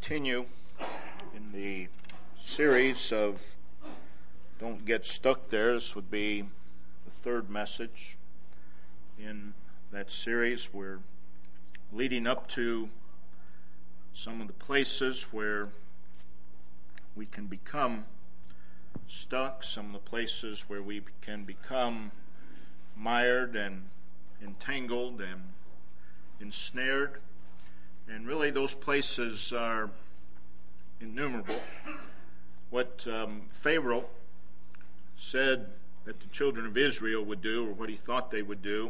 continue in the series of Don't Get Stuck There. This would be the third message in that series. We're leading up to some of the places where we can become stuck, some of the places where we can become mired and entangled and ensnared. And really those places are innumerable. What Pharaoh said that the children of Israel would do, or what he thought they would do,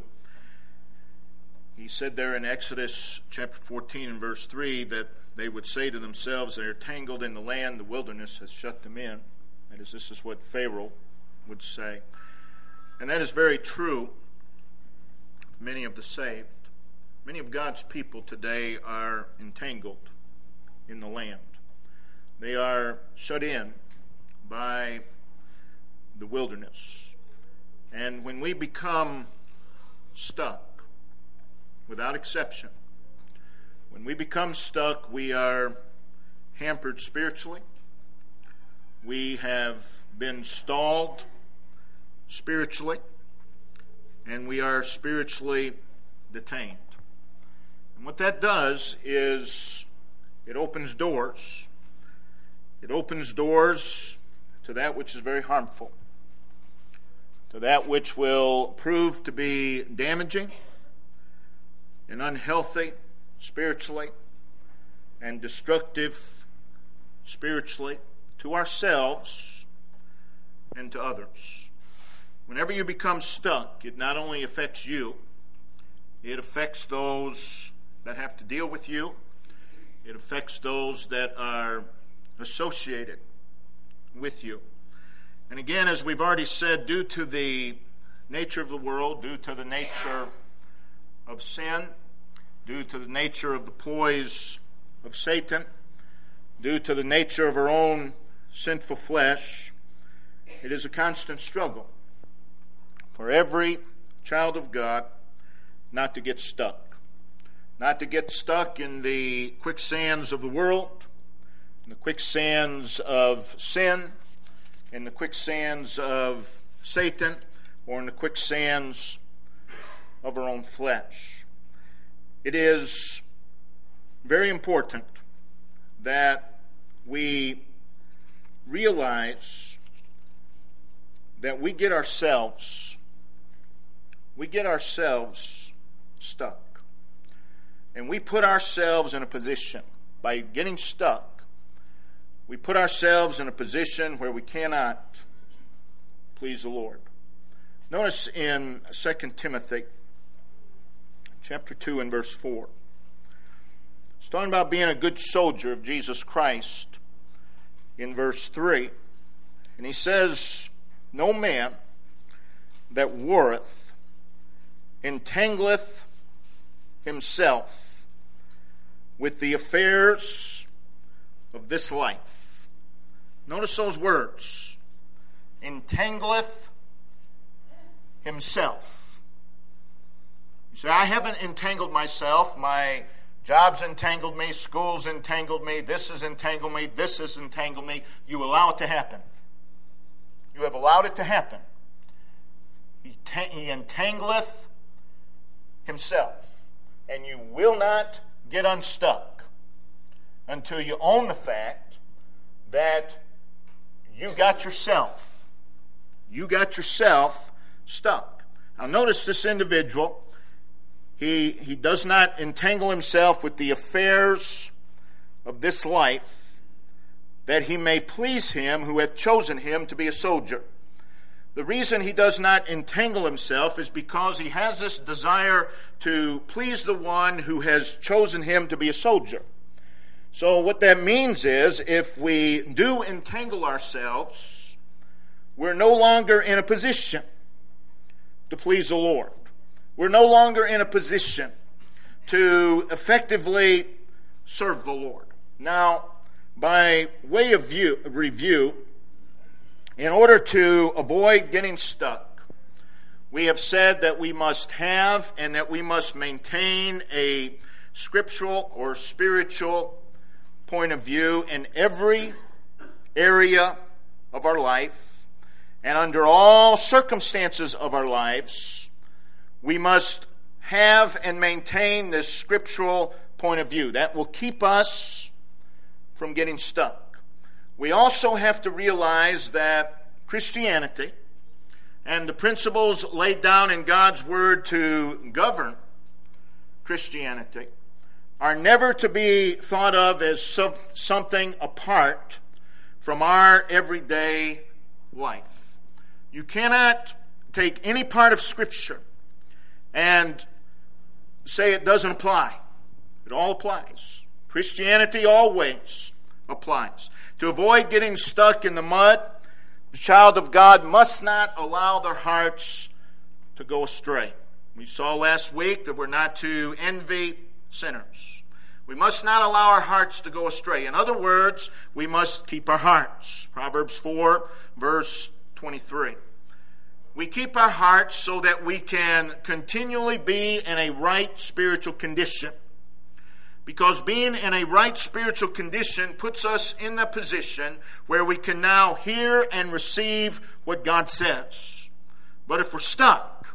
he said there in Exodus chapter 14 and verse 3 that they would say to themselves, they're tangled in the land, the wilderness has shut them in. That is, this is what Pharaoh would say. And that is very true of many of the saved. Many of God's people today are entangled in the land. They are shut in by the wilderness. And when we become stuck, without exception, when we become stuck, we are hampered spiritually. We have been stalled spiritually, and we are spiritually detained. And what that does is it opens doors. It opens doors to that which is very harmful, to that which will prove to be damaging and unhealthy spiritually and destructive spiritually to ourselves and to others. Whenever you become stuck, it not only affects you, it affects those that have to deal with you. It affects those that are associated with you. And again, as we've already said, due to the nature of the world, due to the nature of sin, due to the nature of the ploys of Satan, due to the nature of our own sinful flesh, it is a constant struggle for every child of God not to get stuck. Not to get stuck in the quicksands of the world, in the quicksands of sin, in the quicksands of Satan, or in the quicksands of our own flesh. It is very important that we realize that we get ourselves stuck. And we put ourselves in a position, by getting stuck, we put ourselves in a position where we cannot please the Lord. Notice in 2 Timothy chapter 2 and verse 4. It's talking about being a good soldier of Jesus Christ in verse 3. And he says, no man that warreth entangleth himself with the affairs of this life. Notice those words. Entangleth himself. You say, I haven't entangled myself. My job's entangled me. School's entangled me. This has entangled me. This has entangled me. You allow it to happen. You have allowed it to happen. He entangleth himself. And you will not get unstuck until you own the fact that you got yourself stuck. Now notice this individual, he does not entangle himself with the affairs of this life, that he may please him who hath chosen him to be a soldier. The reason he does not entangle himself is because he has this desire to please the one who has chosen him to be a soldier. So what that means is, if we do entangle ourselves, we're no longer in a position to please the Lord. We're no longer in a position to effectively serve the Lord. Now, by way of review, in order to avoid getting stuck, we have said that we must have and that we must maintain a scriptural or spiritual point of view in every area of our life and under all circumstances of our lives. We must have and maintain this scriptural point of view. That will keep us from getting stuck. We also have to realize that Christianity and the principles laid down in God's Word to govern Christianity are never to be thought of as something apart from our everyday life. You cannot take any part of Scripture and say it doesn't apply. It all applies. Christianity always applies. To avoid getting stuck in the mud, the child of God must not allow their hearts to go astray. We saw last week that we're not to envy sinners. We must not allow our hearts to go astray. In other words, we must keep our hearts. Proverbs 4, verse 23. We keep our hearts so that we can continually be in a right spiritual condition. Because being in a right spiritual condition puts us in the position where we can now hear and receive what God says. But if we're stuck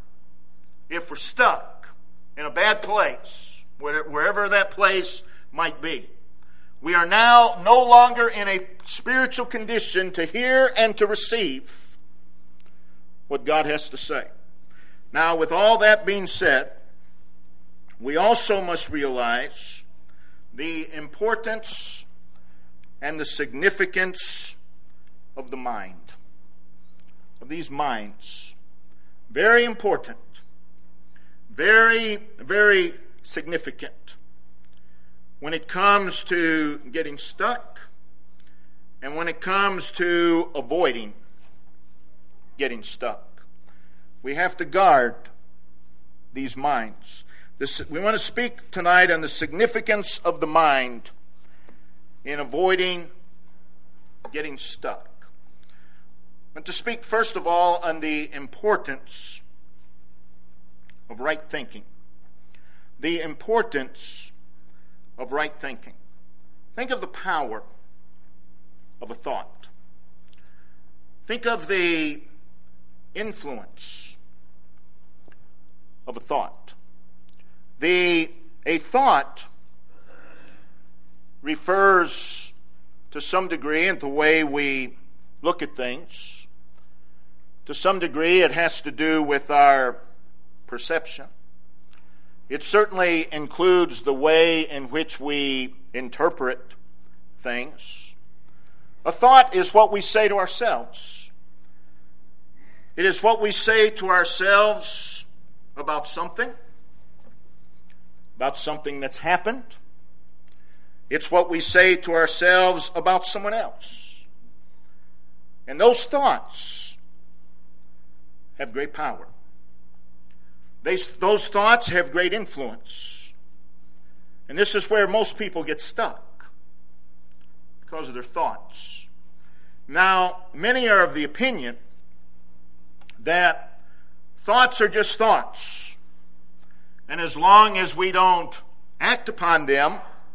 in a bad place, wherever that place might be, we are now no longer in a spiritual condition to hear and to receive what God has to say. Now, with all that being said, we also must realize the importance and the significance of the mind, of these minds. Very important. Very, very significant when it comes to getting stuck and when it comes to avoiding getting stuck. We have to guard these minds. We want to speak tonight on the significance of the mind in avoiding getting stuck. I want to speak first of all on the importance of right thinking. The importance of right thinking. Think of the power of a thought. Think of the influence of a thought. A thought refers to some degree in the way we look at things. To some degree it has to do with our perception. It certainly includes the way in which we interpret things. A thought is what we say to ourselves. It is what we say to ourselves about something that's happened. It's what we say to ourselves about someone else. And those thoughts have great power. Those thoughts have great influence. And this is where most people get stuck, because of their thoughts. Now, many are of the opinion that thoughts are just thoughts. And as long as we don't act upon them,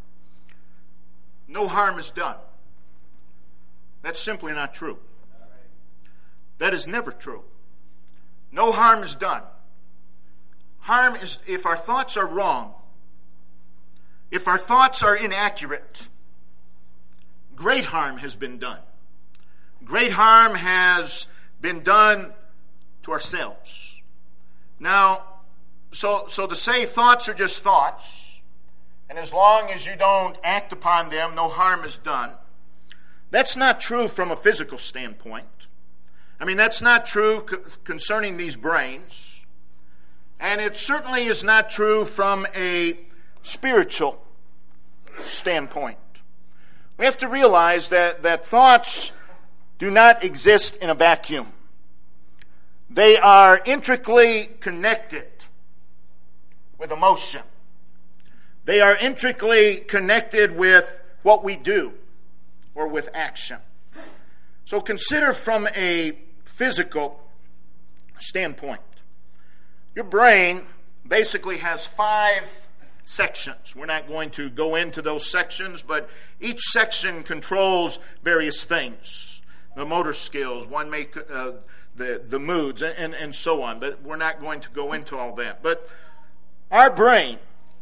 no harm is done. That's simply not true. That is never true. No harm is done. Harm is if our thoughts are wrong, if our thoughts are inaccurate, great harm has been done. Great harm has been done to ourselves. Now, so to say thoughts are just thoughts, and as long as you don't act upon them, no harm is done, that's not true from a physical standpoint. I mean, that's not true concerning these brains, and it certainly is not true from a spiritual standpoint. We have to realize that thoughts do not exist in a vacuum. They are intricately connected with emotion. They are intricately connected with what we do or with action. So consider from a physical standpoint. Your brain basically has 5 sections. We're not going to go into those sections, but each section controls various things. The motor skills, one may the moods, and so on. But we're not going to go into all that. But our brain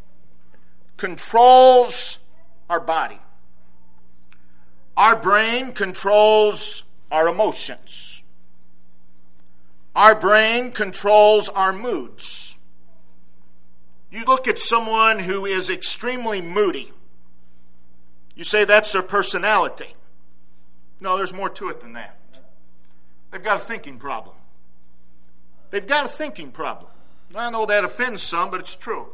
controls our body. Our brain controls our emotions. Our brain controls our moods. You look at someone who is extremely moody. You say that's their personality. No, there's more to it than that. They've got a thinking problem. They've got a thinking problem. I know that offends some, but it's true.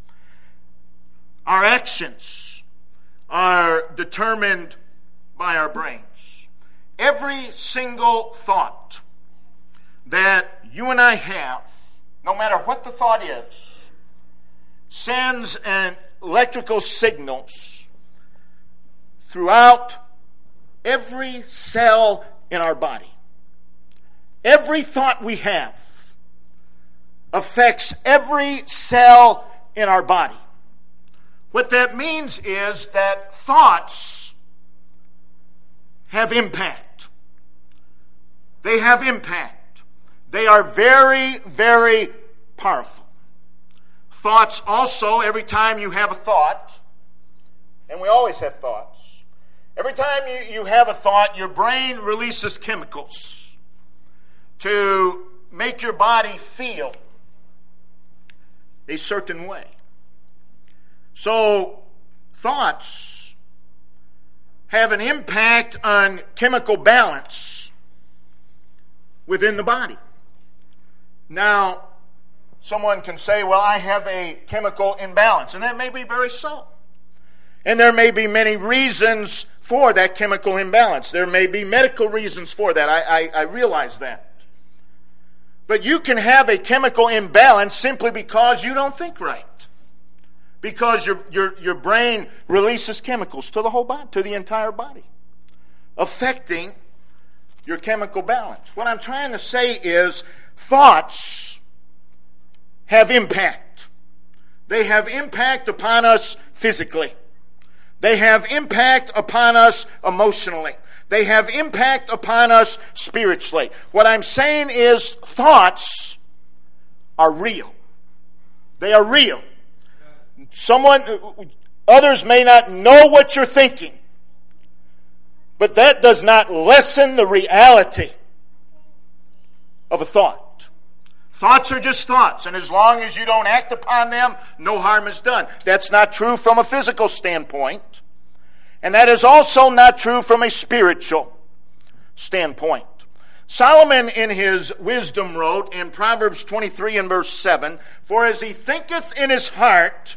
Our actions are determined by our brains. Every single thought that you and I have, no matter what the thought is, sends an electrical signals throughout every cell in our body. Every thought we have affects every cell in our body. What that means is that thoughts have impact. They have impact. They are very, very powerful. Thoughts also, every time you have a thought, and we always have thoughts, every time you have a thought, your brain releases chemicals to make your body feel a certain way. So, thoughts have an impact on chemical balance within the body. Now, someone can say, well, I have a chemical imbalance, and that may be very so. And there may be many reasons for that chemical imbalance. There may be medical reasons for that. I realize that. But you can have a chemical imbalance simply because you don't think right. Because your brain releases chemicals to the whole body, to the entire body, affecting your chemical balance. What I'm trying to say is thoughts have impact. They have impact upon us physically. They have impact upon us emotionally. They have impact upon us spiritually. What I'm saying is thoughts are real. They are real. Others may not know what you're thinking, but that does not lessen the reality of a thought. Thoughts are just thoughts, and as long as you don't act upon them, no harm is done. That's not true from a physical standpoint, and that is also not true from a spiritual standpoint. Solomon in his wisdom wrote in Proverbs 23 and verse 7, "For as he thinketh in his heart,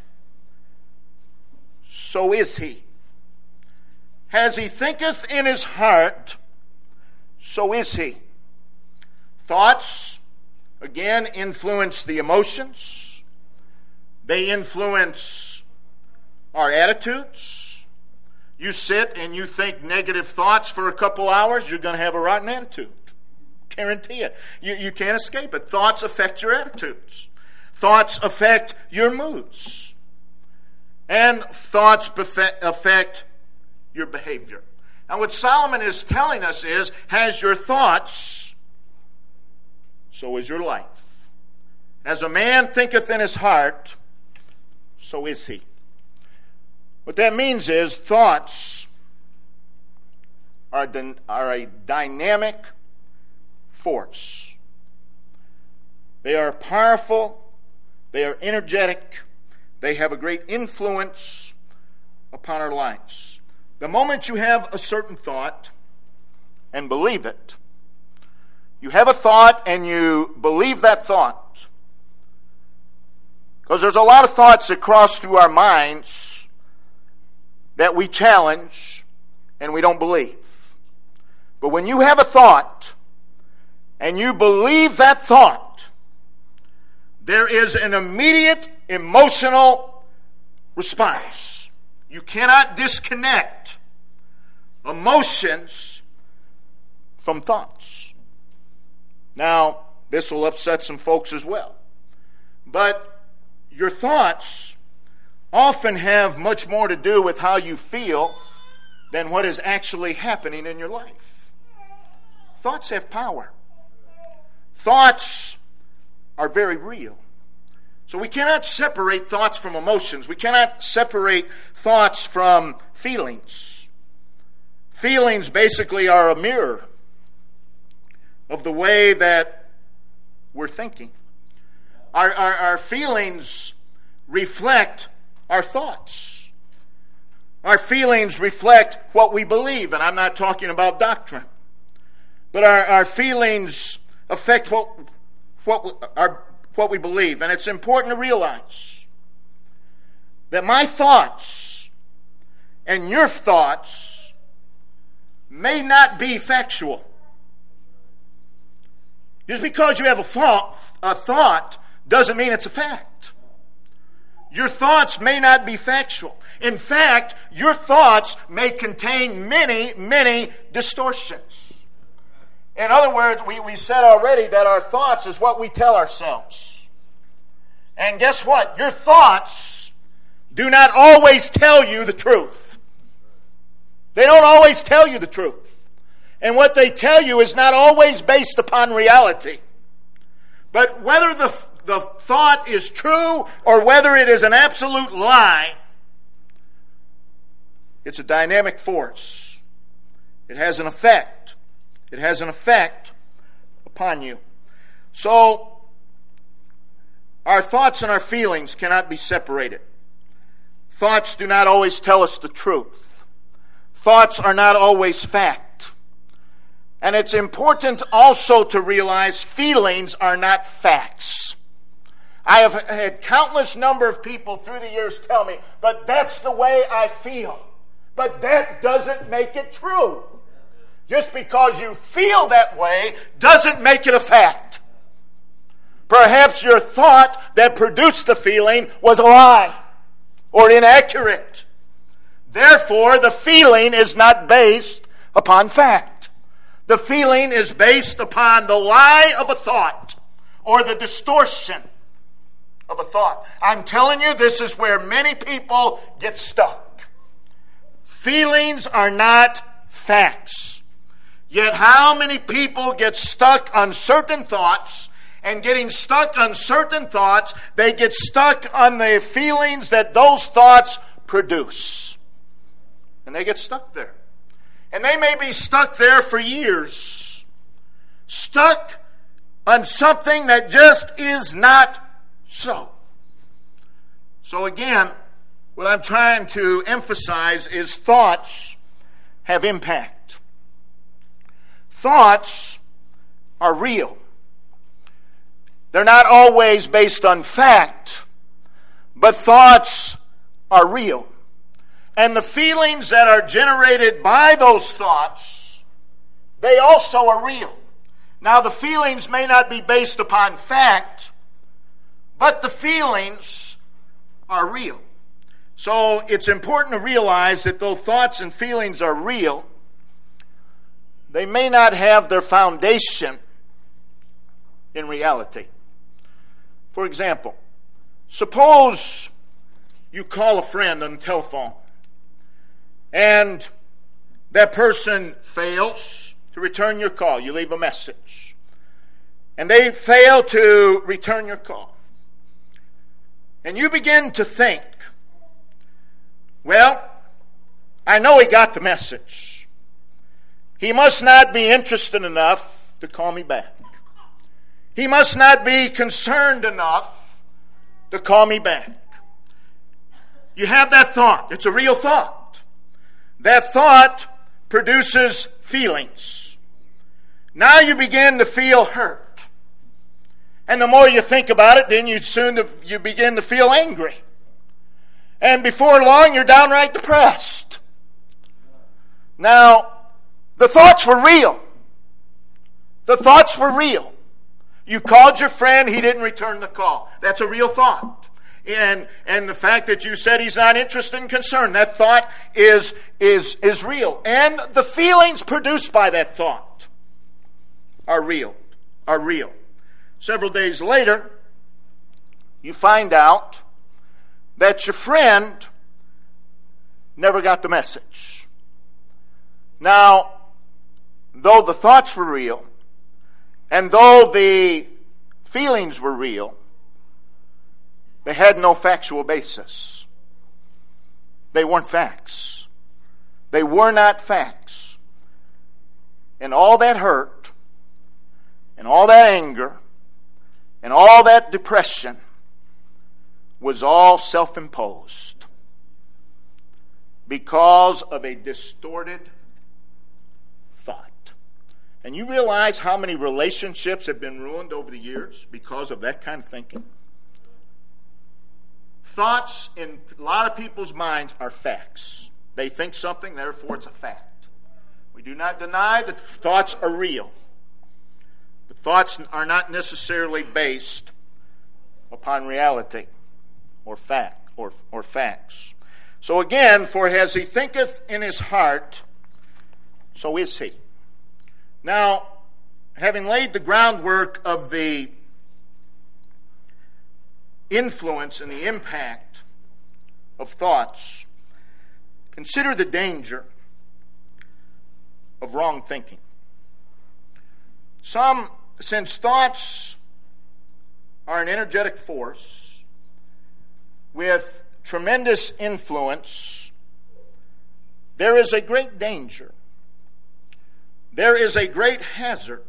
so is he." As he thinketh in his heart, so is he. Thoughts, again, influence the emotions. They influence our attitudes. You sit and you think negative thoughts for a couple hours, you're going to have a rotten attitude. Guarantee it. You can't escape it. Thoughts affect your attitudes. Thoughts affect your moods. And thoughts affect your behavior. Now what Solomon is telling us is, as your thoughts, so is your life. As a man thinketh in his heart, so is he. What that means is thoughts are a dynamic force. They are powerful. They are energetic. They have a great influence upon our lives. The moment you have a certain thought and believe it, you have a thought and you believe that thought, because there's a lot of thoughts that cross through our minds that we challenge and we don't believe. But when you have a thought and you believe that thought, there is an immediate emotional response. You cannot disconnect emotions from thoughts. Now, this will upset some folks as well. But your thoughts often have much more to do with how you feel than what is actually happening in your life. Thoughts have power. Thoughts are very real. So we cannot separate thoughts from emotions. We cannot separate thoughts from feelings. Feelings basically are a mirror of the way that we're thinking. Our feelings reflect our thoughts. Our feelings reflect what we believe, and I'm not talking about doctrine. But our feelings affect what we believe. And it's important to realize that my thoughts and your thoughts may not be factual. Just because you have a thought doesn't mean it's a fact. Your thoughts may not be factual. In fact, your thoughts may contain many, many distortions. In other words, we said already that our thoughts is what we tell ourselves. And guess what? Your thoughts do not always tell you the truth. They don't always tell you the truth. And what they tell you is not always based upon reality. But whether the thought is true or whether it is an absolute lie, it's a dynamic force. It has an effect. It has an effect upon you. So, our thoughts and our feelings cannot be separated. Thoughts do not always tell us the truth. Thoughts are not always fact. And it's important also to realize feelings are not facts. I have had countless number of people through the years tell me, but that's the way I feel. But that doesn't make it true. Just because you feel that way doesn't make it a fact. Perhaps your thought that produced the feeling was a lie or inaccurate. Therefore, the feeling is not based upon fact. The feeling is based upon the lie of a thought or the distortion of a thought. I'm telling you, this is where many people get stuck. Feelings are not facts. Yet how many people get stuck on certain thoughts, and getting stuck on certain thoughts, they get stuck on the feelings that those thoughts produce. And they get stuck there. And they may be stuck there for years. Stuck on something that just is not so. So again, what I'm trying to emphasize is thoughts have impact. Thoughts are real. They're not always based on fact, but thoughts are real. And the feelings that are generated by those thoughts, they also are real. Now, the feelings may not be based upon fact, but the feelings are real. So it's important to realize that though thoughts and feelings are real, they may not have their foundation in reality. For example, suppose you call a friend on the telephone and that person fails to return your call. You leave a message. And they fail to return your call. And you begin to think, well, I know he got the message. He must not be interested enough to call me back. He must not be concerned enough to call me back. You have that thought. It's a real thought. That thought produces feelings. Now you begin to feel hurt. And the more you think about it, then you begin to feel angry. And before long, you're downright depressed. Now, the thoughts were real. The thoughts were real. You called your friend, he didn't return the call. That's a real thought. And the fact that you said he's not interested and concerned, that thought is real. And the feelings produced by that thought are real. Several days later, you find out that your friend never got the message. Now, though the thoughts were real, and though the feelings were real, they had no factual basis. They weren't facts. They were not facts. And all that hurt, and all that anger, and all that depression was all self-imposed because of a distorted thought. And you realize how many relationships have been ruined over the years because of that kind of thinking? Thoughts in a lot of people's minds are facts. They think something, therefore it's a fact. We do not deny that thoughts are real. But thoughts are not necessarily based upon reality or fact or facts. So again, for as he thinketh in his heart, so is he. Now, having laid the groundwork of the influence and the impact of thoughts, consider the danger of wrong thinking. Since thoughts are an energetic force with tremendous influence, there is a great danger. There is a great hazard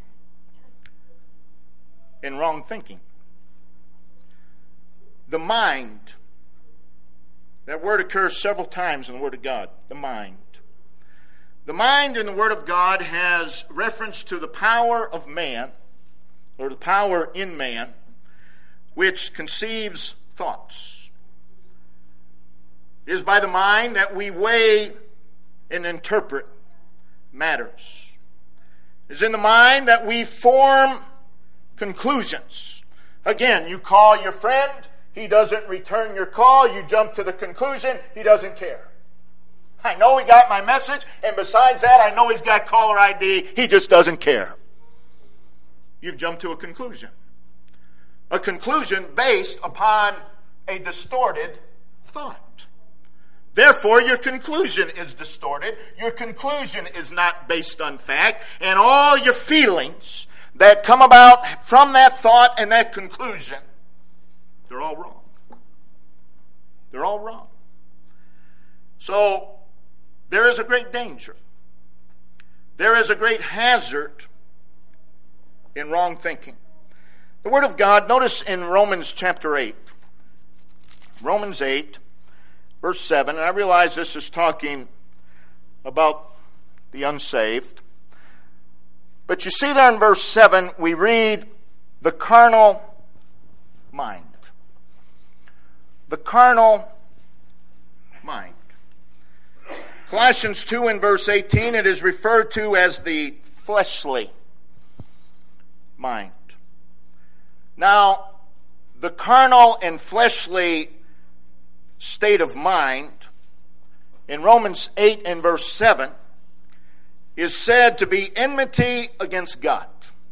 in wrong thinking. The mind, that word occurs several times in the Word of God, the mind. The mind in the Word of God has reference to the power of man, or the power in man, which conceives thoughts. It is by the mind that we weigh and interpret matters. It is in the mind that we form conclusions. Again, you call your friend, he doesn't return your call, you jump to the conclusion, he doesn't care. I know he got my message, and besides that, I know he's got caller ID, he just doesn't care. You've jumped to a conclusion. A conclusion based upon a distorted thought. Therefore, your conclusion is distorted. Your conclusion is not based on fact. And all your feelings that come about from that thought and that conclusion, they're all wrong. They're all wrong. So, there is a great danger. There is a great hazard in wrong thinking. The Word of God, notice in Romans chapter 8. Romans 8, verse 7. And I realize this is talking about the unsaved. But you see there in verse 7, we read the carnal mind. The carnal mind. Colossians 2 in verse 18, it is referred to as the fleshly mind. Now, the carnal and fleshly state of mind in Romans 8 and verse 7 is said to be enmity against God.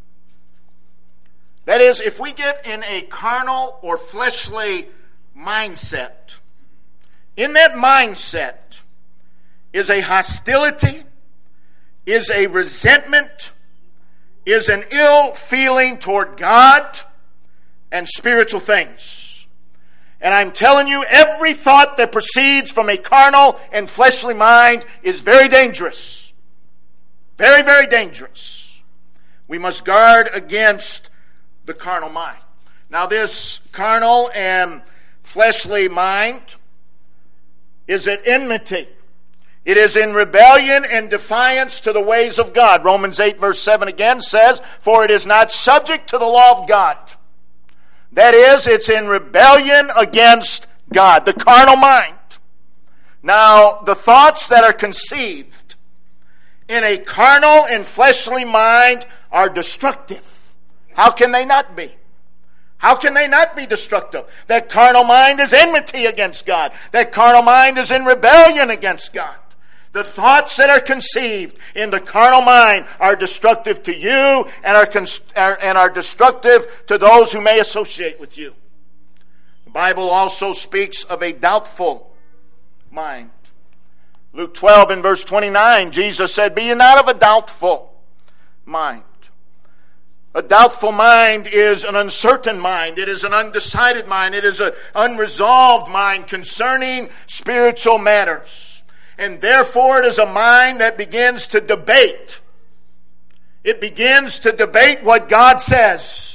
That is, if we get in a carnal or fleshly mindset, in that mindset is a hostility, is a resentment, is an ill feeling toward God and spiritual things. And I'm telling you, every thought that proceeds from a carnal and fleshly mind is very dangerous. Very, very dangerous. We must guard against the carnal mind. Now, this carnal and fleshly mind is at enmity. It is in rebellion and defiance to the ways of God. Romans 8 verse 7 again says, "For it is not subject to the law of God." That is, it's in rebellion against God, the carnal mind. Now, the thoughts that are conceived in a carnal and fleshly mind are destructive. How can they not be? How can they not be destructive? That carnal mind is enmity against God. That carnal mind is in rebellion against God. The thoughts that are conceived in the carnal mind are destructive to you and are destructive to those who may associate with you. The Bible also speaks of a doubtful mind. Luke 12 and verse 29, Jesus said, "Be ye not of a doubtful mind." A doubtful mind is an uncertain mind. It is an undecided mind. It is an unresolved mind concerning spiritual matters. And therefore it is a mind that begins to debate. It begins to debate what God says.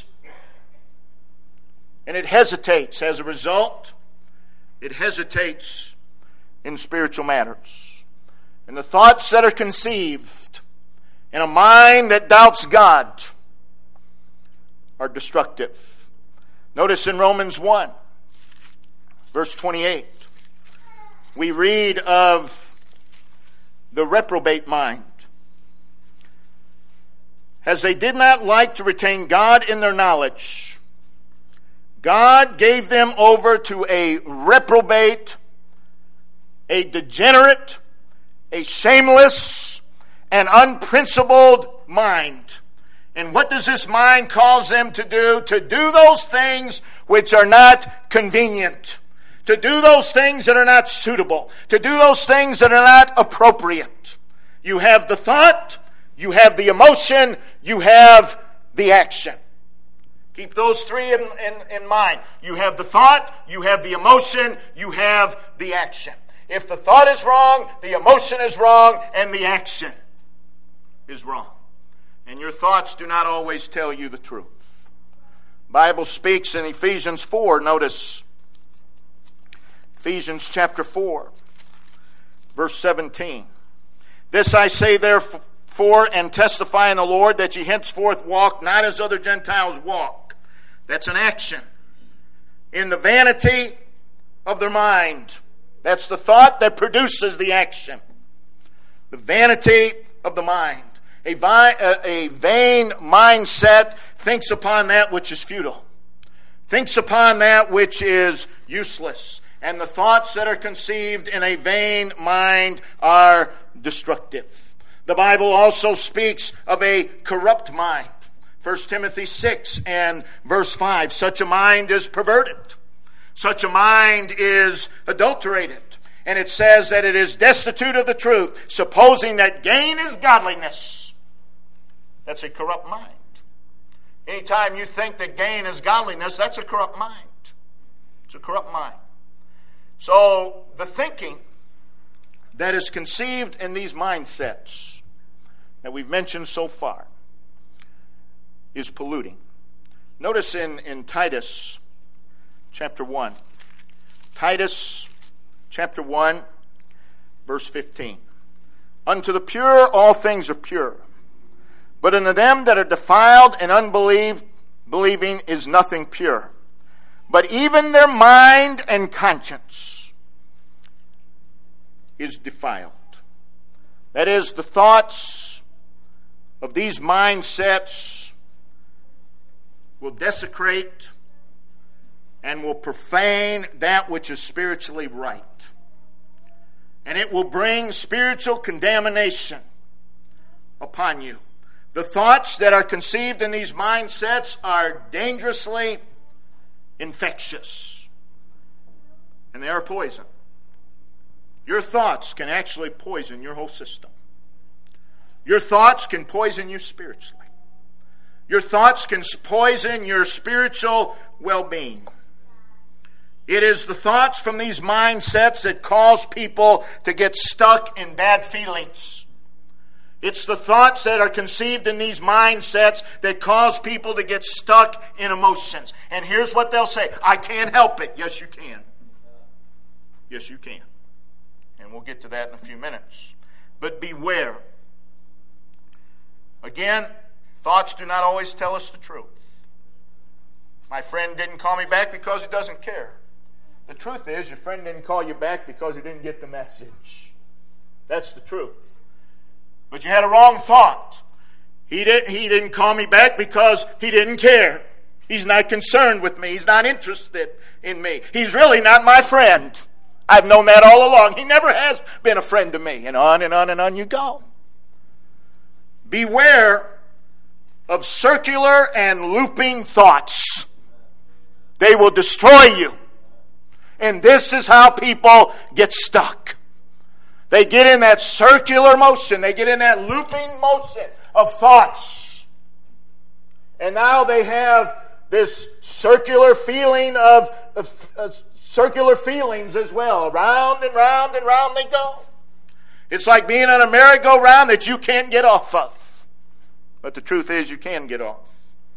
And it hesitates. As a result, it hesitates in spiritual matters. And the thoughts that are conceived in a mind that doubts God are destructive. Notice in Romans 1, verse 28, we read of the reprobate mind. As they did not like to retain God in their knowledge, God gave them over to a reprobate, a degenerate, a shameless, and unprincipled mind. And what does this mind cause them to do? To do those things which are not convenient. To do those things that are not suitable. To do those things that are not appropriate. You have the thought, you have the emotion, you have the action. Keep those three in mind. You have the thought, you have the emotion, you have the action. If the thought is wrong, the emotion is wrong, and the action is wrong. And your thoughts do not always tell you the truth. The Bible speaks in Ephesians 4. Notice Ephesians chapter 4, verse 17. "This I say therefore, and testify in the Lord, that ye henceforth walk not as other Gentiles walk." That's an action. "In the vanity of their mind." That's the thought that produces the action. The vanity of the mind. A vain mindset thinks upon that which is futile, thinks upon that which is useless. And the thoughts that are conceived in a vain mind are destructive. The Bible also speaks of a corrupt mind. 1 Timothy 6 and verse 5. "Such a mind is perverted. Such a mind is adulterated. And it says that it is destitute of the truth, supposing that gain is godliness." That's a corrupt mind. Anytime you think that gain is godliness, that's a corrupt mind. It's a corrupt mind. So the thinking that is conceived in these mindsets that we've mentioned so far is polluting. Notice in Titus chapter 1. Titus chapter 1, verse 15. "Unto the pure all things are pure. But unto them that are defiled and unbelieving is nothing pure. But even their mind and conscience is defiled." That is, the thoughts of these mindsets will desecrate and will profane that which is spiritually right. And it will bring spiritual contamination upon you. The thoughts that are conceived in these mindsets are dangerously infectious. And they are poison. Your thoughts can actually poison your whole system. Your thoughts can poison you spiritually. Your thoughts can poison your spiritual well-being. It is the thoughts from these mindsets that cause people to get stuck in bad feelings. It's the thoughts that are conceived in these mindsets that cause people to get stuck in emotions. And here's what they'll say: "I can't help it." Yes, you can. Yes, you can. And we'll get to that in a few minutes. But beware. Again, thoughts do not always tell us the truth. My friend didn't call me back because he doesn't care. The truth is, your friend didn't call you back because he didn't get the message. That's the truth. But you had a wrong thought. He didn't call me back because he didn't care. He's not concerned with me. He's not interested in me. He's really not my friend. I've known that all along. He never has been a friend to me. And on and on and on you go. Beware of circular and looping thoughts. They will destroy you. And this is how people get stuck. They get in that circular motion. They get in that looping motion of thoughts. And now they have this circular feeling of circular feelings as well. Round and round and round they go. It's like being on a merry-go-round that you can't get off of. But the truth is you can get off.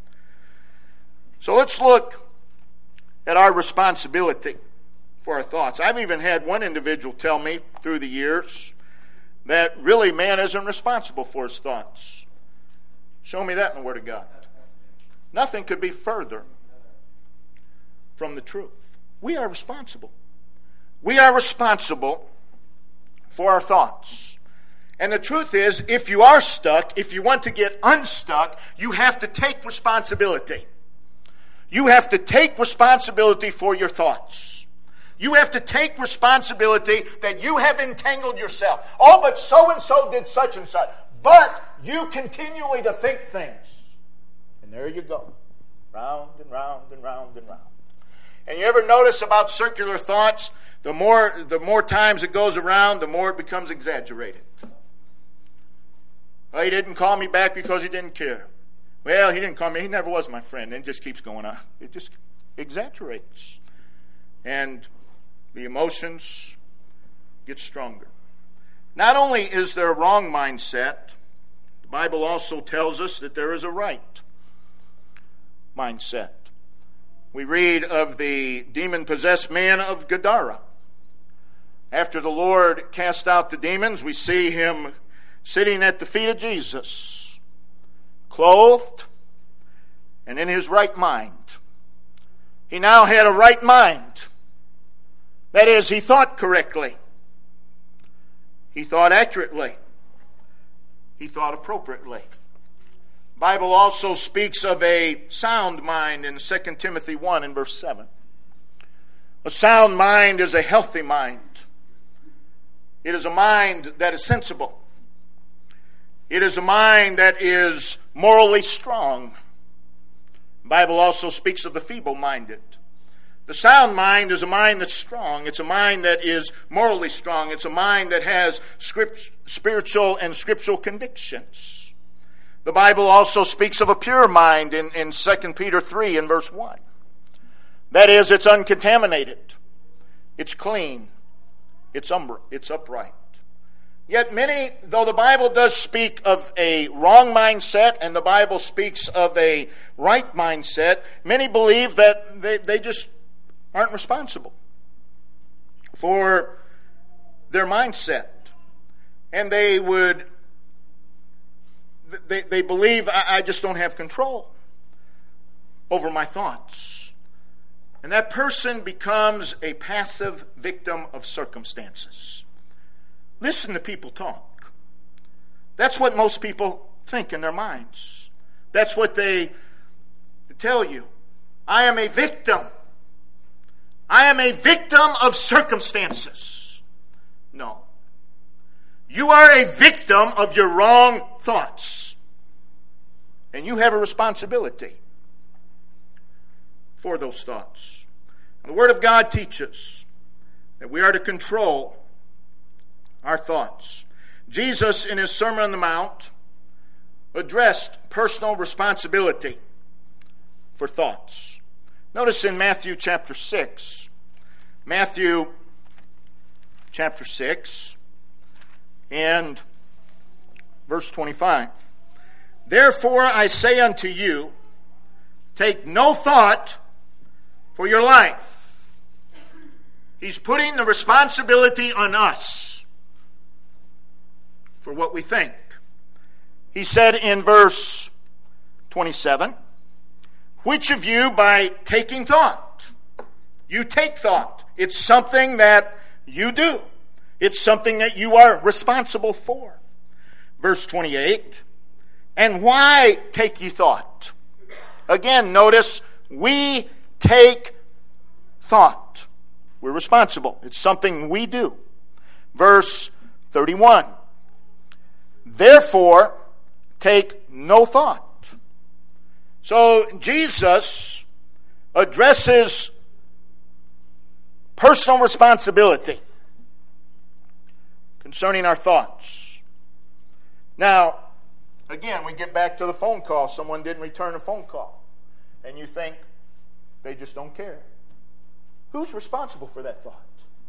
So let's look at our responsibility for our thoughts. I've even had one individual tell me through the years that really man isn't responsible for his thoughts. Show me that in the Word of God. Nothing could be further from the truth. We are responsible. We are responsible for our thoughts. And the truth is, if you are stuck, if you want to get unstuck, you have to take responsibility. You have to take responsibility for your thoughts. You have to take responsibility that you have entangled yourself. Oh, but so-and-so did such and such. But you continually to think things. And there you go. Round and round and round and round. And you ever notice about circular thoughts? The more times it goes around, the more it becomes exaggerated. Well, he didn't call me back because he didn't care. Well, he didn't call me. He never was my friend. And it just keeps going on. It just exaggerates. And the emotions get stronger. Not only is there a wrong mindset, the Bible also tells us that there is a right mindset. We read of the demon-possessed man of Gadara. After the Lord cast out the demons, we see him sitting at the feet of Jesus, clothed and in his right mind. He now had a right mind. That is, he thought correctly. He thought accurately. He thought appropriately. The Bible also speaks of a sound mind in 2 Timothy 1 and verse 7. A sound mind is a healthy mind. It is a mind that is sensible. It is a mind that is morally strong. The Bible also speaks of the feeble-minded. The sound mind is a mind that's strong. It's a mind that is morally strong. It's a mind that has spiritual and scriptural convictions. The Bible also speaks of a pure mind in 2 Peter 3 and verse 1. That is, it's uncontaminated. It's clean. It's upright. Yet many, though the Bible does speak of a wrong mindset and the Bible speaks of a right mindset, many believe that they just aren't responsible for their mindset. And they believe I just don't have control over my thoughts. And that person becomes a passive victim of circumstances. Listen to people talk. That's what most people think in their minds. That's what they tell you. I am a victim. I am a victim of circumstances. No. You are a victim of your wrong thoughts. And you have a responsibility for those thoughts. And the Word of God teaches that we are to control our thoughts. Jesus, in his Sermon on the Mount, addressed personal responsibility for thoughts. Notice in Matthew chapter 6. Matthew chapter 6 and verse 25. Therefore I say unto you, take no thought for your life. He's putting the responsibility on us for what we think. He said in verse 27, which of you by taking thought? You take thought. It's something that you do. It's something that you are responsible for. Verse 28, and why take ye thought? Again, notice, we take thought. We're responsible. It's something we do. Verse 31, therefore, take no thought. So Jesus addresses personal responsibility concerning our thoughts. Now, again, we get back to the phone call. Someone didn't return a phone call. And you think they just don't care. Who's responsible for that thought?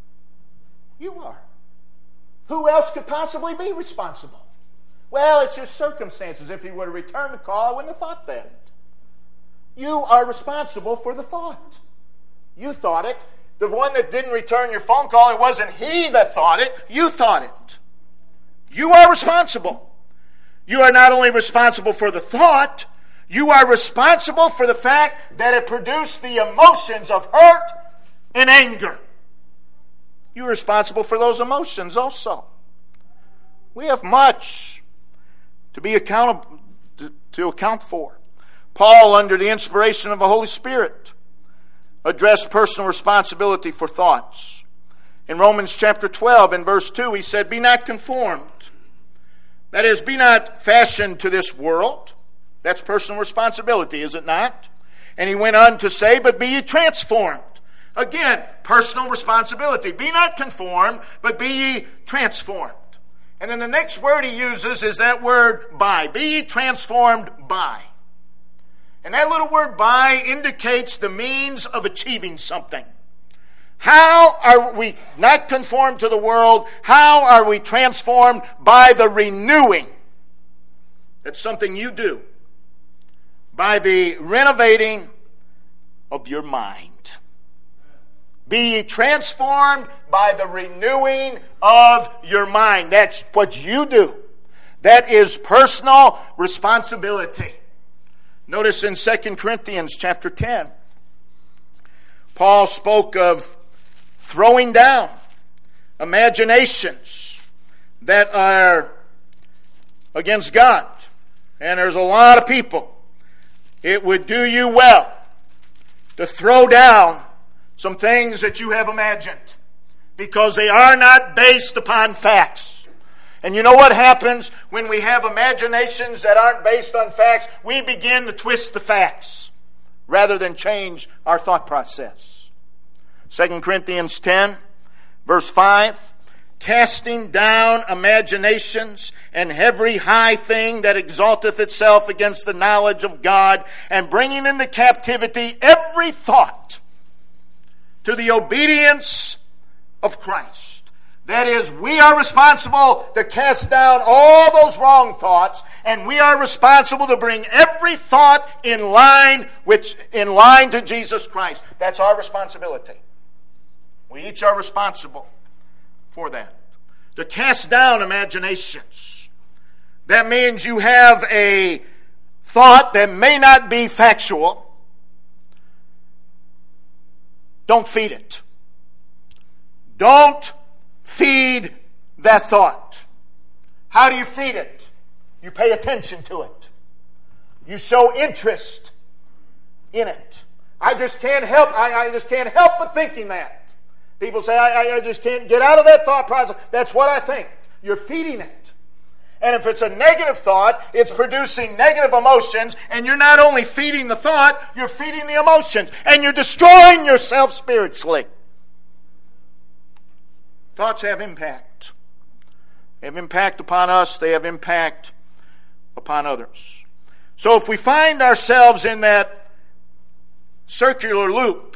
You are. Who else could possibly be responsible? Well, it's just circumstances. If he would have returned the call, I wouldn't have thought that. You are responsible for the thought. You thought it. The one that didn't return your phone call, it wasn't he that thought it. You thought it. You are responsible. You are not only responsible for the thought, you are responsible for the fact that it produced the emotions of hurt and anger. You're responsible for those emotions also. We have much to be accountable to account for. Paul, under the inspiration of the Holy Spirit, addressed personal responsibility for thoughts. In Romans chapter 12, in verse 2, he said, "Be not conformed." That is, be not fashioned to this world. That's personal responsibility, is it not? And he went on to say, "But be ye transformed." Again, personal responsibility. Be not conformed, but be ye transformed. And then the next word he uses is that word by. Be ye transformed by. And that little word by indicates the means of achieving something. How are we not conformed to the world? How are we transformed? By the renewing. That's something you do. By the renovating of your mind. Be ye transformed by the renewing of your mind. That's what you do. That is personal responsibility. Notice in 2 Corinthians chapter 10, Paul spoke of throwing down imaginations that are against God. And there's a lot of people. It would do you well to throw down some things that you have imagined, because they are not based upon facts. And you know what happens when we have imaginations that aren't based on facts? We begin to twist the facts rather than change our thought process. 2 Corinthians 10, verse 5, "Casting down imaginations and every high thing that exalteth itself against the knowledge of God, and bringing into captivity every thought to the obedience of Christ." That is, we are responsible to cast down all those wrong thoughts, and we are responsible to bring every thought in line to Jesus Christ. That's our responsibility. We each are responsible for that. To cast down imaginations. That means you have a thought that may not be factual. Don't feed it. Don't feed that thought. How do you feed it? You pay attention to it. You show interest in it. I just can't help but thinking that. People say, I just can't get out of that thought process. That's what I think. You're feeding it. And if it's a negative thought, it's producing negative emotions, and you're not only feeding the thought, you're feeding the emotions, and you're destroying yourself spiritually. Thoughts have impact. They have impact upon us. They have impact upon others. So if we find ourselves in that circular loop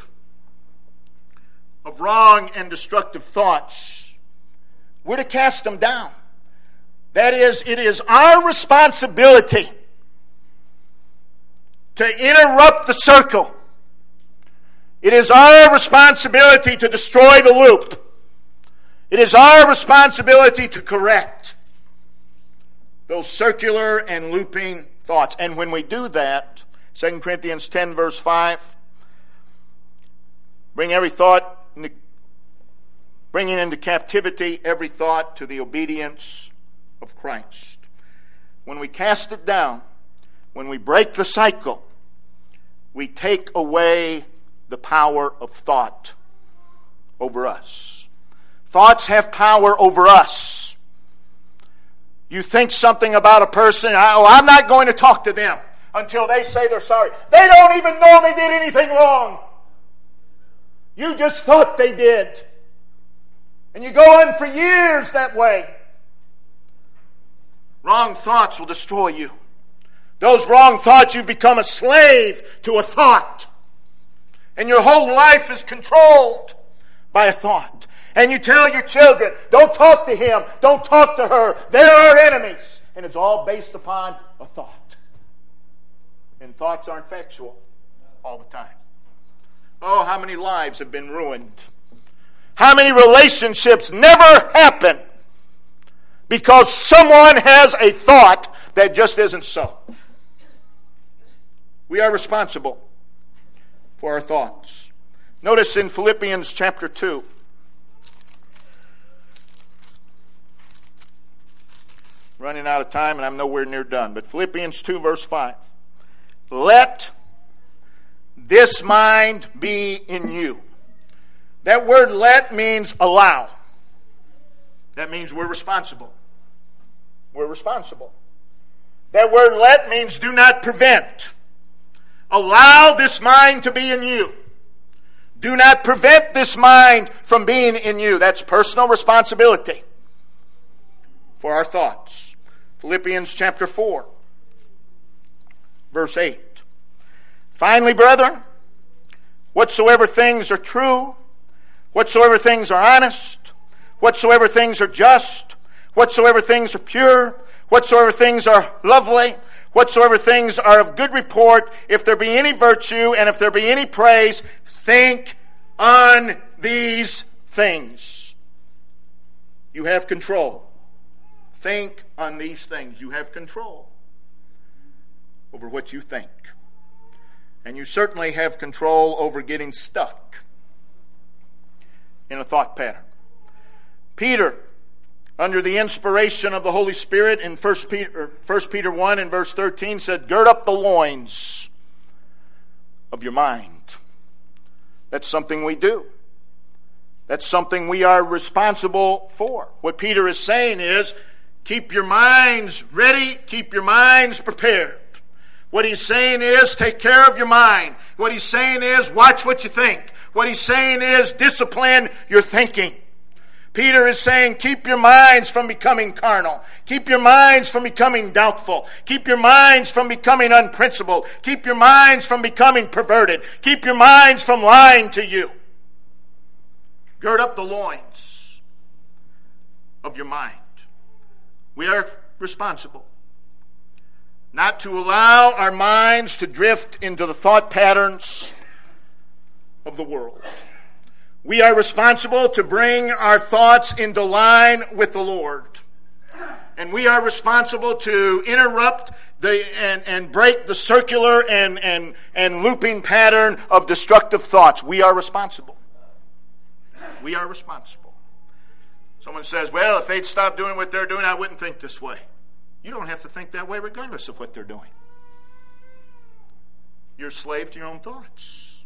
of wrong and destructive thoughts, we're to cast them down. That is, it is our responsibility to interrupt the circle. It is our responsibility to destroy the loop. It is our responsibility to correct those circular and looping thoughts. And when we do that, 2 Corinthians 10 verse 5, bringing into captivity every thought to the obedience of Christ. When we cast it down, when we break the cycle, we take away the power of thought over us. Thoughts have power over us. You think something about a person, I'm not going to talk to them until they say they're sorry. They don't even know they did anything wrong. You just thought they did. And you go on for years that way. Wrong thoughts will destroy you. Those wrong thoughts, you've become a slave to a thought. And your whole life is controlled by a thought. And you tell your children, don't talk to him, don't talk to her, they're our enemies. And it's all based upon a thought. And thoughts aren't factual all the time. Oh, how many lives have been ruined. How many relationships never happen because someone has a thought that just isn't so. We are responsible for our thoughts. Notice in Philippians chapter 2. Running out of time and I'm nowhere near done. But Philippians 2 verse 5. Let this mind be in you. That word let means allow. That means we're responsible. We're responsible. That word let means do not prevent. Allow this mind to be in you. Do not prevent this mind from being in you. That's personal responsibility for our thoughts. Philippians chapter 4, verse 8. Finally, brethren, whatsoever things are true, whatsoever things are honest, whatsoever things are just, whatsoever things are pure, whatsoever things are lovely, whatsoever things are of good report, if there be any virtue and if there be any praise, think on these things. You have control. Think on these things. You have control over what you think. And you certainly have control over getting stuck in a thought pattern. Peter, under the inspiration of the Holy Spirit in 1 Peter 1 and verse 13 said, gird up the loins of your mind. That's something we do. That's something we are responsible for. What Peter is saying is, keep your minds ready, keep your minds prepared. What he's saying is, take care of your mind. What he's saying is, watch what you think. What he's saying is, discipline your thinking. Peter is saying, keep your minds from becoming carnal. Keep your minds from becoming doubtful. Keep your minds from becoming unprincipled. Keep your minds from becoming perverted. Keep your minds from lying to you. Gird up the loins of your mind. We are responsible not to allow our minds to drift into the thought patterns of the world. We are responsible to bring our thoughts into line with the Lord. And we are responsible to interrupt and break the circular and looping pattern of destructive thoughts. We are responsible. We are responsible. Someone says, well, if they'd stop doing what they're doing, I wouldn't think this way. You don't have to think that way regardless of what they're doing. You're a slave to your own thoughts.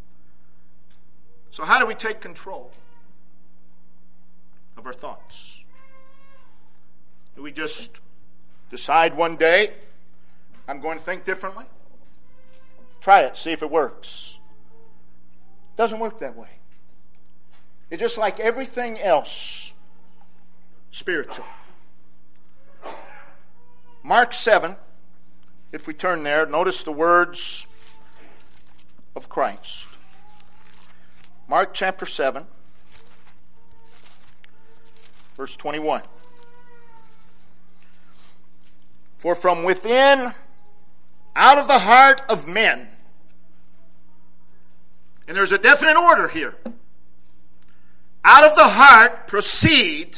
So how do we take control of our thoughts? Do we just decide one day, I'm going to think differently? Try it, see if it works. It doesn't work that way. It's just like everything else spiritual. Mark 7, if we turn there, notice the words of Christ. Mark chapter 7, verse 21. For from within, out of the heart of men, and there's a definite order here, out of the heart proceed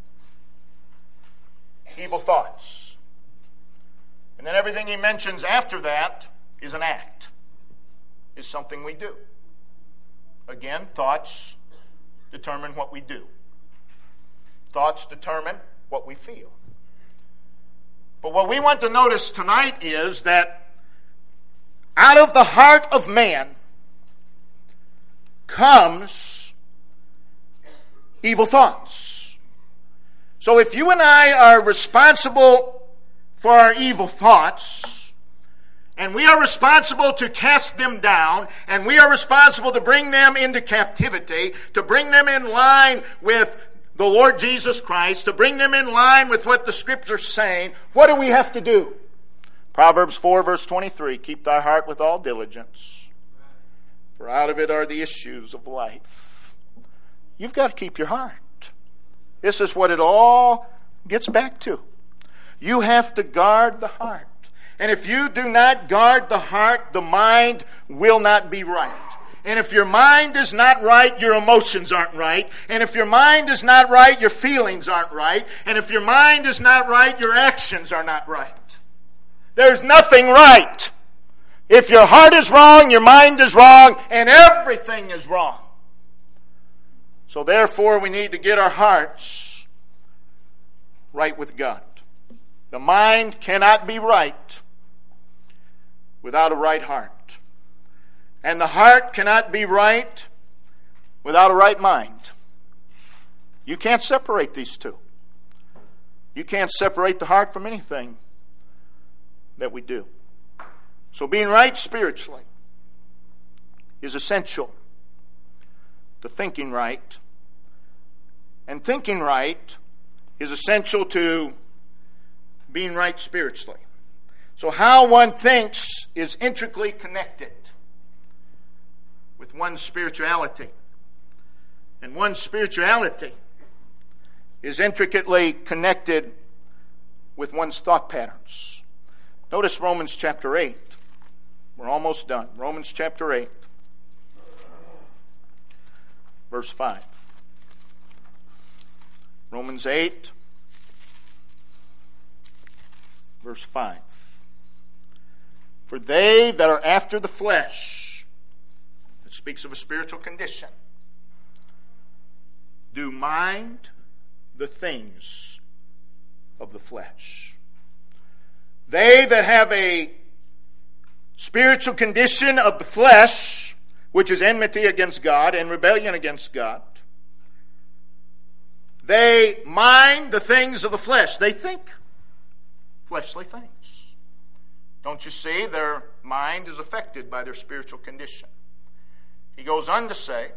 evil thoughts. And then everything he mentions after that is an act, is something we do. Again, thoughts determine what we do. Thoughts determine what we feel. But what we want to notice tonight is that out of the heart of man comes evil thoughts. So if you and I are responsible for our evil thoughts, And we are responsible to cast them down, and we are responsible to bring them into captivity, to bring them in line with the Lord Jesus Christ, to bring them in line with what the Scripture's saying. What do we have to do? Proverbs 4, verse 23, keep thy heart with all diligence, for out of it are the issues of life. You've got to keep your heart. This is what it all gets back to. You have to guard the heart. And if you do not guard the heart, the mind will not be right. And if your mind is not right, your emotions aren't right. And if your mind is not right, your feelings aren't right. And if your mind is not right, your actions are not right. There's nothing right. If your heart is wrong, your mind is wrong, and everything is wrong. So therefore, we need to get our hearts right with God. The mind cannot be right without a right heart. And the heart cannot be right without a right mind. You can't separate these two. You can't separate the heart from anything that we do. So being right spiritually is essential to thinking right. And thinking right is essential to being right spiritually. So how one thinks is intricately connected with one's spirituality. And one's spirituality is intricately connected with one's thought patterns. Notice Romans chapter 8. We're almost done. Romans chapter 8, verse 5. Romans 8, verse 5. For they that are after the flesh, it speaks of a spiritual condition, do mind the things of the flesh. They that have a spiritual condition of the flesh, which is enmity against God and rebellion against God, they mind the things of the flesh. They think fleshly things. Don't you see? Their mind is affected by their spiritual condition. He goes on to say,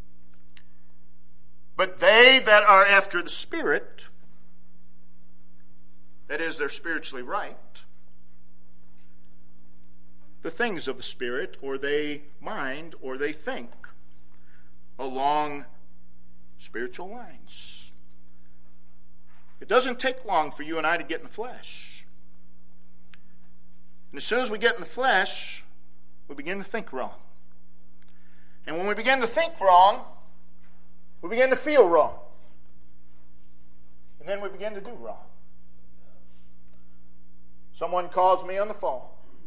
but they that are after the Spirit, that is, they're spiritually right, the things of the Spirit, or they mind, or they think along spiritual lines. It doesn't take long for you and I to get in the flesh. And as soon as we get in the flesh, we begin to think wrong. And when we begin to think wrong, we begin to feel wrong. And then we begin to do wrong. Someone calls me on the phone.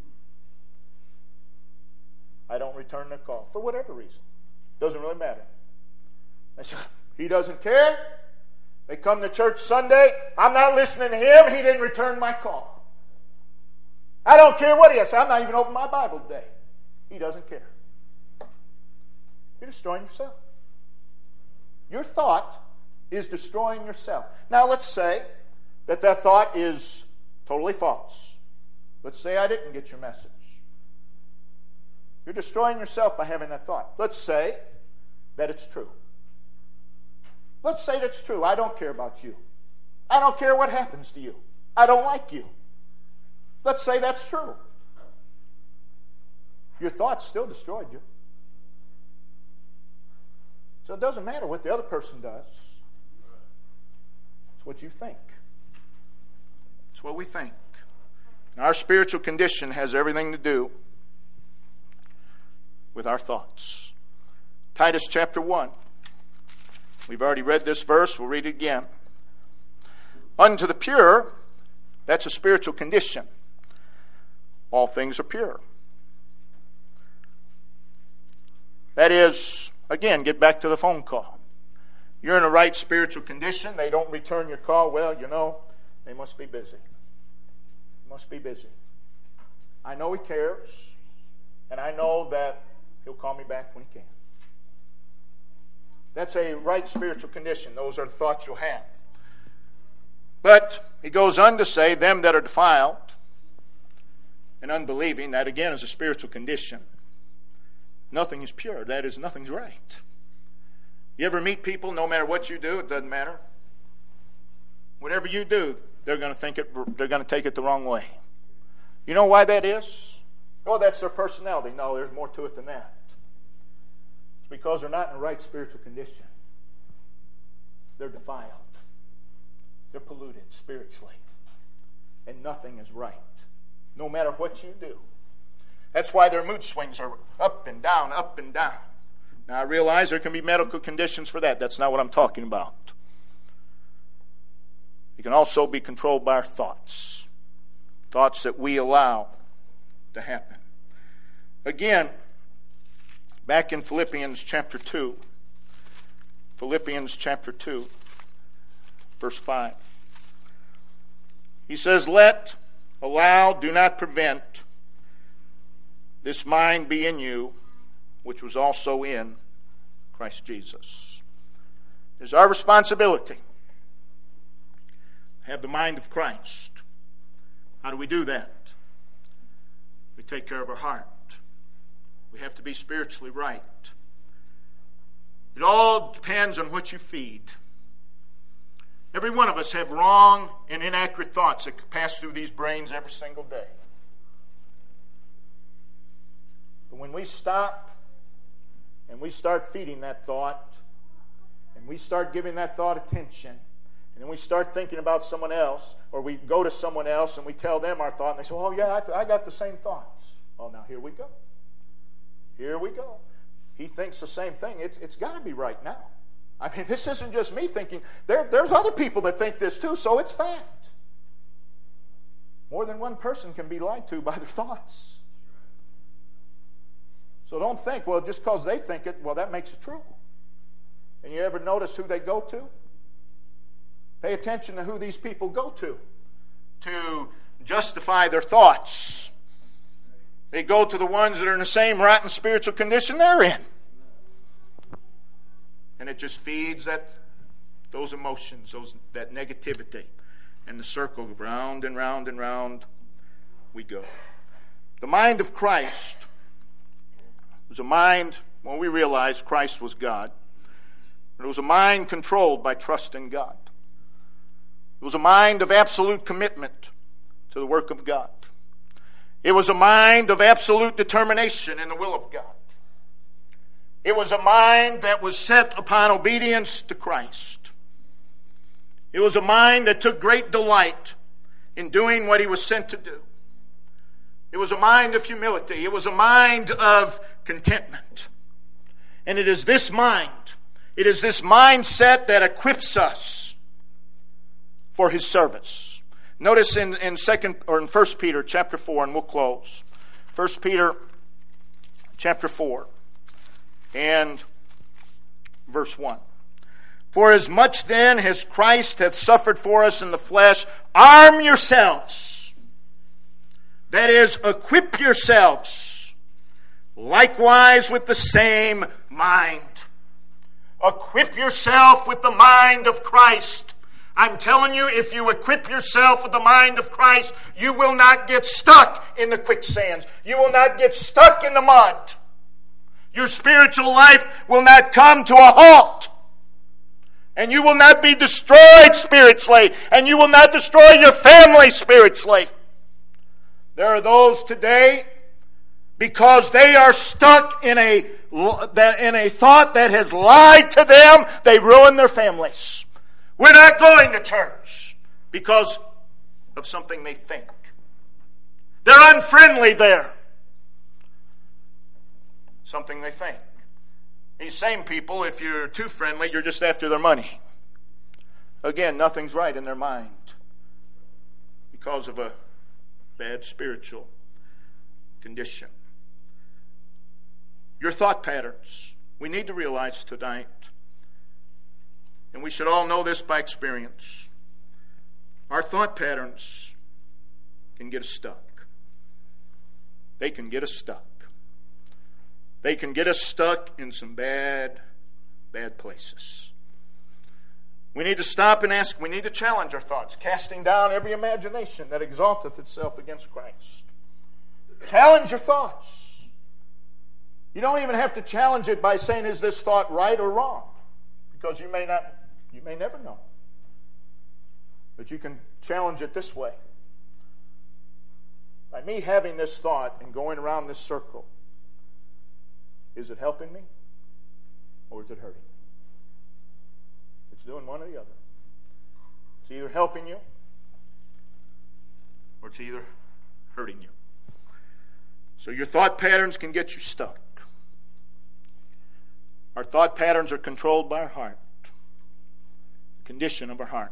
I don't return their call for whatever reason. Doesn't really matter. I say, he doesn't care. They come to church Sunday. I'm not listening to him. He didn't return my call. I don't care what he has. I'm not even opening my Bible today. He doesn't care. You're destroying yourself. Your thought is destroying yourself. Now let's say that thought is totally false. Let's say I didn't get your message. You're destroying yourself by having that thought. Let's say that it's true. Let's say that's true. I don't care about you. I don't care what happens to you. I don't like you. Let's say that's true. Your thoughts still destroyed you. So it doesn't matter what the other person does. It's what you think. It's what we think. Our spiritual condition has everything to do with our thoughts. Titus chapter 1. We've already read this verse. We'll read it again. Unto the pure, that's a spiritual condition. All things are pure. That is, again, get back to the phone call. You're in a right spiritual condition. They don't return your call. Well, you know, they must be busy. Must be busy. I know he cares, and I know that he'll call me back when he can. That's a right spiritual condition. Those are the thoughts you'll have. But he goes on to say, them that are defiled, and unbelieving, that again is a spiritual condition. Nothing is pure. That is, nothing's right. You ever meet people, no matter what you do, it doesn't matter. Whatever you do, they're going to take it the wrong way. You know why that is? Oh, that's their personality. No, there's more to it than that. It's because they're not in the right spiritual condition. They're defiled. They're polluted spiritually. And nothing is right, no matter what you do. That's why their mood swings are up and down, up and down. Now, I realize there can be medical conditions for that. That's not what I'm talking about. It can also be controlled by our thoughts. Thoughts that we allow to happen. Again, back in Philippians chapter 2. Philippians chapter 2, verse 5. He says, do not prevent this mind be in you, which was also in Christ Jesus. It's our responsibility to have the mind of Christ. How do we do that? We take care of our heart. We have to be spiritually right. It all depends on what you feed. Every one of us have wrong and inaccurate thoughts that pass through these brains every single day. But when we stop and we start feeding that thought, and we start giving that thought attention, and then we start thinking about someone else, or we go to someone else and we tell them our thought, and they say, oh yeah, I got the same thoughts. Oh, now here we go. Here we go. He thinks the same thing. It's got to be right now. I mean, this isn't just me thinking. There's other people that think this too, so it's fact. More than one person can be lied to by their thoughts. So don't think, well, just because they think it, well, that makes it true. And you ever notice who they go to? Pay attention to who these people go to justify their thoughts. They go to the ones that are in the same rotten spiritual condition they're in. And it just feeds those emotions, that negativity. And the circle, round and round and round we go. The mind of Christ was a mind, when we realized Christ was God, it was a mind controlled by trust in God. It was a mind of absolute commitment to the work of God. It was a mind of absolute determination in the will of God. It was a mind that was set upon obedience to Christ. It was a mind that took great delight in doing what he was sent to do. It was a mind of humility. It was a mind of contentment. And it is this mind, it is this mindset that equips us for his service. Notice in 1 Peter chapter 4, and we'll close. 1 Peter chapter 4 and verse 1. For as much then as Christ hath suffered for us in the flesh, arm yourselves. That is, equip yourselves likewise with the same mind. Equip yourself with the mind of Christ. I'm telling you, if you equip yourself with the mind of Christ, you will not get stuck in the quicksands. You will not get stuck in the mud. Your spiritual life will not come to a halt. And you will not be destroyed spiritually. And you will not destroy your family spiritually. There are those today, because they are stuck in a thought that has lied to them, they ruin their families. We're not going to church because of something they think. They're unfriendly there. Something they think. These same people, if you're too friendly, you're just after their money. Again, nothing's right in their mind because of a bad spiritual condition. Your thought patterns. We need to realize tonight, and we should all know this by experience, our thought patterns can get us stuck. They can get us stuck. They can get us stuck in some bad places. We need to stop and ask, we need to challenge our thoughts, casting down every imagination that exalteth itself against Christ. Challenge your thoughts. You don't even have to challenge it by saying, is this thought right or wrong? Because you may never know. But you can challenge it this way. By me having this thought and going around this circle, is it helping me or is it hurting me? It's doing one or the other. It's either helping you or it's either hurting you. So your thought patterns can get you stuck. Our thought patterns are controlled by our heart, the condition of our heart.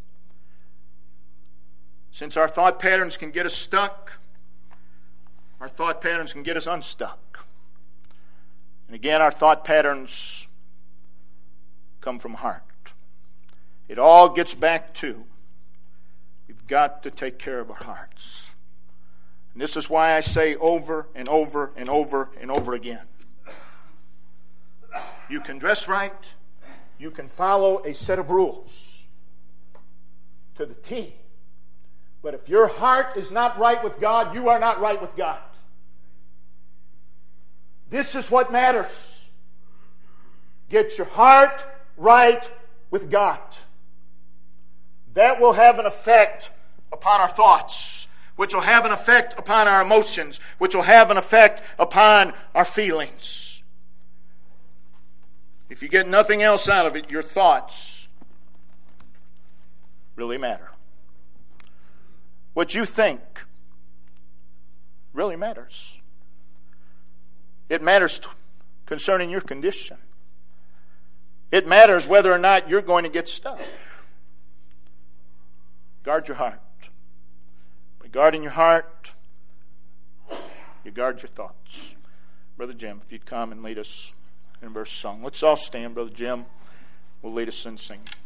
Since our thought patterns can get us stuck, our thought patterns can get us unstuck. And again, our thought patterns come from heart. It all gets back to, we've got to take care of our hearts. And this is why I say over and over and over and over again. You can dress right. You can follow a set of rules to the T. But if your heart is not right with God, you are not right with God. This is what matters. Get your heart right with God. That will have an effect upon our thoughts, which will have an effect upon our emotions, which will have an effect upon our feelings. If you get nothing else out of it, your thoughts really matter. What you think really matters. It matters concerning your condition. It matters whether or not you're going to get stuck. Guard your heart. By guarding your heart, you guard your thoughts. Brother Jim, if you'd come and lead us in a verse song. Let's all stand, Brother Jim. Will lead us in singing.